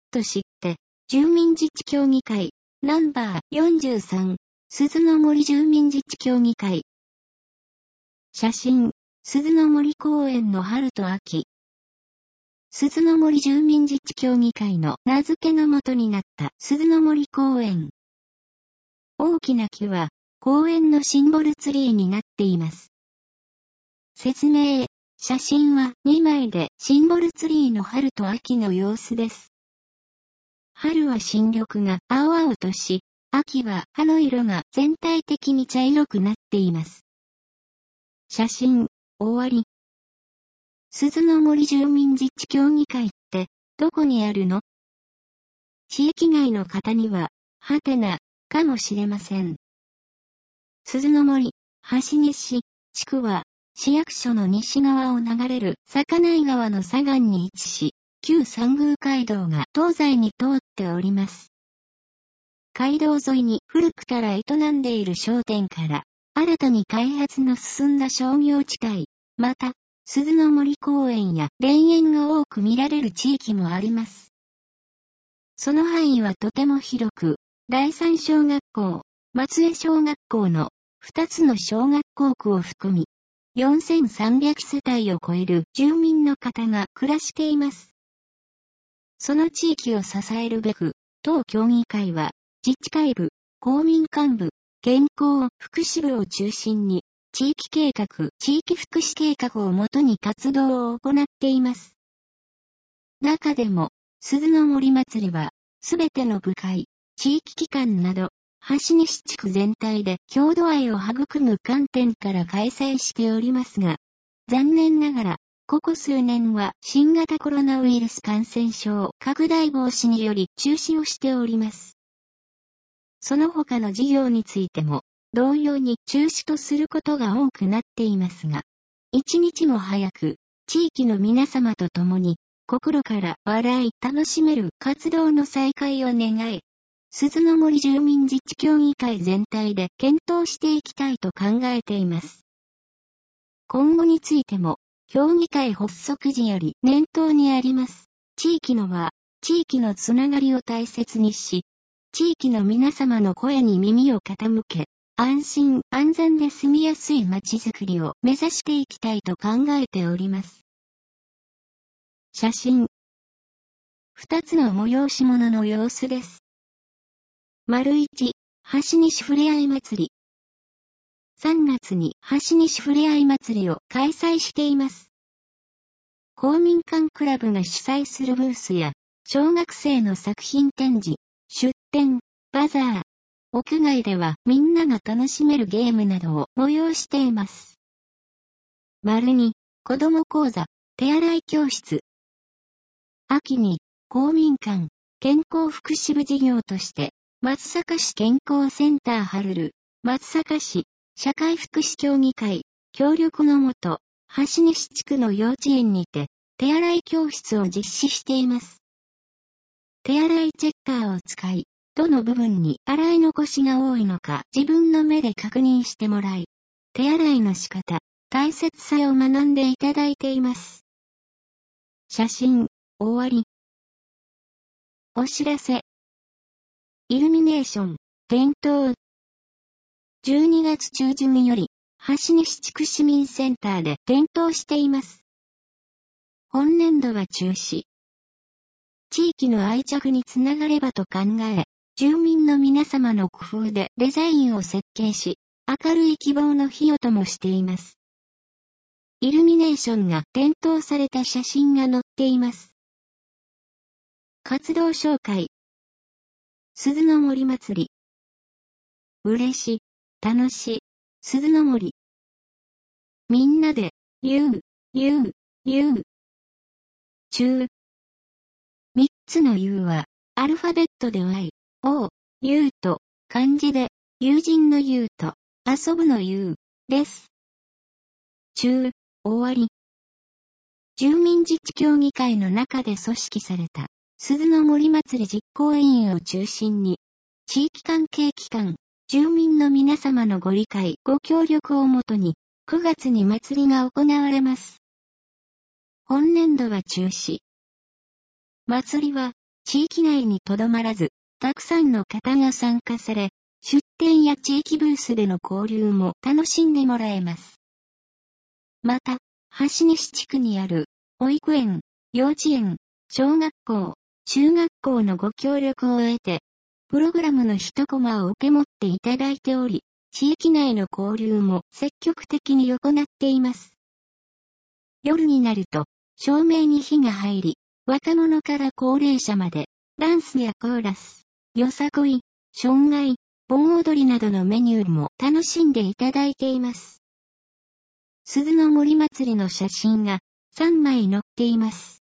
と知って、住民自治協議会、ナンバー43、鈴の森住民自治協議会。写真、鈴の森公園の春と秋。鈴の森住民自治協議会の名付けのもとになった鈴の森公園。大きな木は公園のシンボルツリーになっています。説明、写真は2枚でシンボルツリーの春と秋の様子です。春は新緑が青々とし、秋は葉の色が全体的に茶色くなっています。写真、終わり。鈴の森住民自治協議会ってどこにあるの？地域外の方には、はてな、かもしれません。鈴の森、橋西地区は、市役所の西側を流れる坂内川の左岸に位置し、旧三宮街道が東西に通っております。街道沿いに古くから営んでいる商店から、新たに開発の進んだ商業地帯、また、鈴の森公園や霊園が多く見られる地域もあります。その範囲はとても広く、第三小学校、松江小学校の2つの小学校区を含み、4300世帯を超える住民の方が暮らしています。その地域を支えるべく、当協議会は、自治会部、公民館部、健康福祉部を中心に、地域計画、地域福祉計画をもとに活動を行っています。中でも、鈴の森祭りは、すべての部会、地域機関など、橋西地区全体で郷土愛を育む観点から開催しておりますが、残念ながら、ここ数年は新型コロナウイルス感染症拡大防止により中止をしております。その他の事業についても、同様に中止とすることが多くなっていますが、一日も早く、地域の皆様と共に、心から笑い楽しめる活動の再開を願い、鈴の森住民自治協議会全体で検討していきたいと考えています。今後についても、協議会発足時より念頭にあります。地域の輪、地域のつながりを大切にし、地域の皆様の声に耳を傾け、安心安全で住みやすい街づくりを目指していきたいと考えております。写真。2つの催し物の様子です。1、橋西ふれあい祭り。3月に橋西ふれあい祭りを開催しています。公民館クラブが主催するブースや、小学生の作品展示、出展、バザー。屋外ではみんなが楽しめるゲームなどを催しています。2、子ども講座、手洗い教室。秋に公民館、健康福祉部事業として、松阪市健康センターハルル、松阪市社会福祉協議会、協力のもと、橋西地区の幼稚園にて、手洗い教室を実施しています。手洗いチェッカーを使い、どの部分に洗い残しが多いのか自分の目で確認してもらい、手洗いの仕方、大切さを学んでいただいています。写真、終わり。お知らせ。イルミネーション、点灯。12月中旬より、橋西地区市民センターで点灯しています。本年度は中止。地域の愛着につながればと考え、住民の皆様の工夫でデザインを設計し、明るい希望の火をともしています。イルミネーションが点灯された写真が載っています。活動紹介。鈴の森祭り。嬉しい、楽しい、鈴の森。みんなで、言う。中。3つの U は、アルファベットで Y、O、U と、漢字で、友人の U と、遊ぶの U です。中、終わり。住民自治協議会の中で組織された、鈴の森祭り実行委員を中心に、地域関係機関、住民の皆様のご理解、ご協力をもとに、9月に祭りが行われます。本年度は中止。祭りは、 地域内にとどまらず、たくさんの方が参加され、出店や地域ブースでの交流も楽しんでもらえます。また、橋西地区にある、保育園、幼稚園、小学校、中学校のご協力を得て、プログラムの一コマを受け持っていただいており、地域内の交流も積極的に行っています。夜になると、照明に火が入り、若者から高齢者まで、ダンスやコーラス、よさこい、障害、盆踊りなどのメニューも楽しんでいただいています。鈴の森祭りの写真が3枚載っています。